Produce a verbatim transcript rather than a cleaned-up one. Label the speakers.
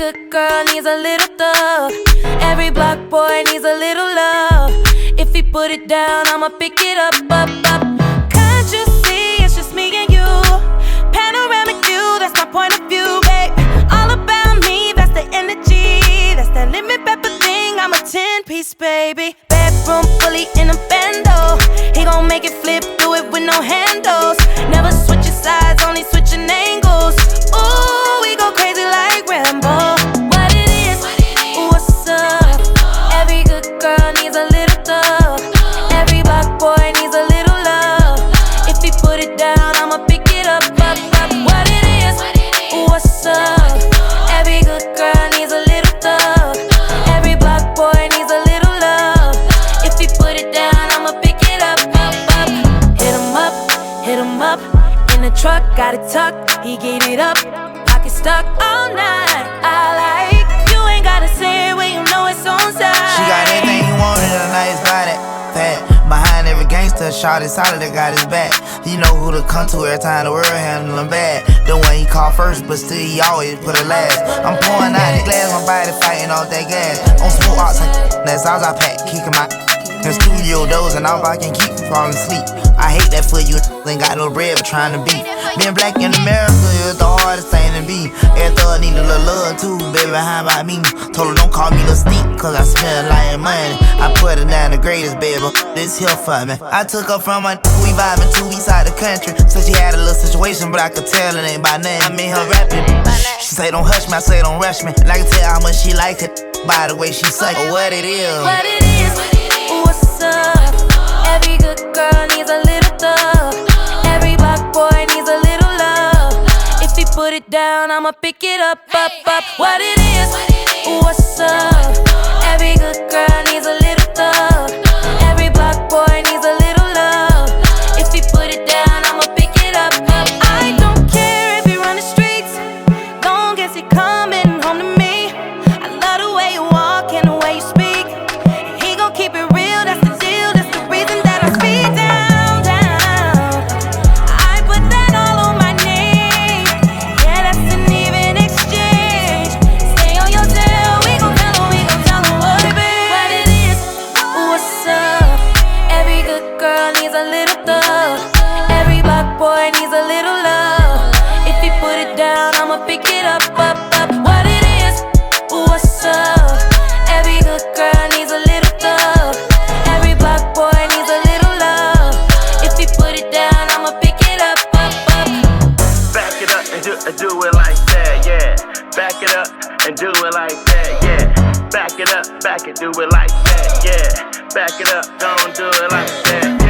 Speaker 1: good girl needs a little thug. Every block boy needs a little love. If he put it down, I'ma pick it up, up, up. Can't you see it's just me and you? Panoramic view, that's my point of view, babe. All about me, that's the energy. That's that lemon pepper thing, I'm a ten-piece, baby. Bedroom fully in a bando. He gon' make it flip, do it with no handles. Never switching sides, only switching angles. Ooh, we go crazy like Rambo. What it is, what's up? Every good girl needs a little thug. Every black boy needs a little love. If he put it down, I'ma pick it up, up, up. What it is, what's up? Every good girl needs a little thug. Every black boy needs a little love. If he put it down, I'ma pick it up, up, up. Hit him up, hit him up. In the truck, got it tucked, he gave it up. Pocket stuck all night, I like. You ain't gotta say it when you know it's on side.
Speaker 2: She got everything you want in a nice body, fat. Behind every gangster, shot is solid, that got his back. You know who to come to every time the world handle him bad. The one he call first, but still he always put it last. I'm pouring out the glass, my body fighting off that gas. On smoke outside, that's all I pack, kicking my in studio doors and all I can keep from falling asleep. I hate that for you, ain't got no bread but trying to beat. Being black in America is the hardest thing to be. Every thug need a little love too, baby, how about me? Told her don't call me the sneak, cause I spend a lot of money. I put her down the greatest, baby, this here for me. I took her from my we vibing two weeks out the country. So she had a little situation, but I could tell it ain't by name. I made her rapping. She say don't hush me, I say don't rush me. And I can tell how much she like it by the way she suck it. What it is,
Speaker 1: what it is, what's up? Every good girl needs a little thug. Every black boy needs a little love. If he put it down, I'ma pick it up, up, up. What it is, what's up? Every good girl needs a little thug. Every black boy needs a little love. If he put it down, I'ma pick it up, up. I don't care if he run the streets, long as he coming home to me. I love the way you walk and the way you speak. He gon' keep it real, that's the deal. That's the reason that I speak down, down. I put that all on my name. Yeah, that's an even exchange. Stay on your tail, we gon' tell him, we gon' tell him what it is. What it is, what's up? Every good girl needs a little thug. Every black boy needs a little love. If he put it down, I'ma pick it up, up, up. What it is, what's up? Every good girl needs a little thug. Every black boy needs a little love. If he put it down, I'ma pick it up, up, up.
Speaker 3: Back it up and do, and do it like that, yeah. Back it up and do it like that, yeah. Back it up, back it, do it like that, yeah. Back it up, don't do it like that, yeah.